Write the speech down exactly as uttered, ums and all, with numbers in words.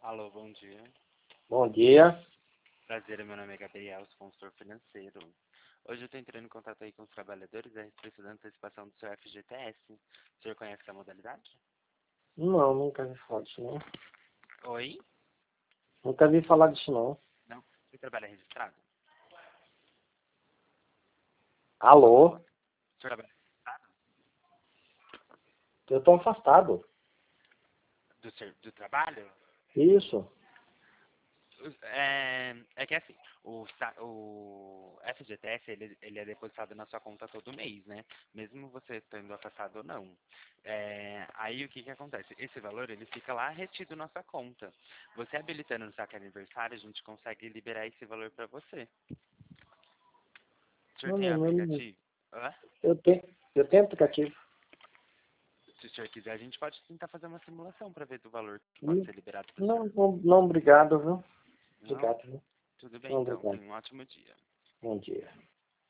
Alô, bom dia. Bom dia. Prazer, meu nome é Gabriel, sou consultor financeiro. Hoje eu estou entrando em contato aí com os trabalhadores a respeito da antecipação do seu F G T S. O senhor conhece a modalidade? Não, nunca vi falar disso não. Oi? Nunca vi falar disso não. Não? Você trabalha registrado? Alô? O senhor trabalha registrado? Eu tô afastado. Do, ser, do trabalho? Isso. É, é que assim, o, sa- o F G T S ele, ele é depositado na sua conta todo mês, né? Mesmo você estando afastado ou não. É, aí o que que acontece? Esse valor ele fica lá retido na sua conta. Você habilitando no saque aniversário, a gente consegue liberar esse valor para você. O senhor Não, tem não, não, não. aplicativo? Hã? Eu tenho, eu tenho aplicativo. Se o senhor quiser, a gente pode tentar fazer uma simulação para ver do valor que pode Hum, ser liberado para o Não, senhor. não, não, obrigado, viu? Não? Obrigado, viu? Tudo bem Não, então. obrigado. Tenha um ótimo dia. Bom dia.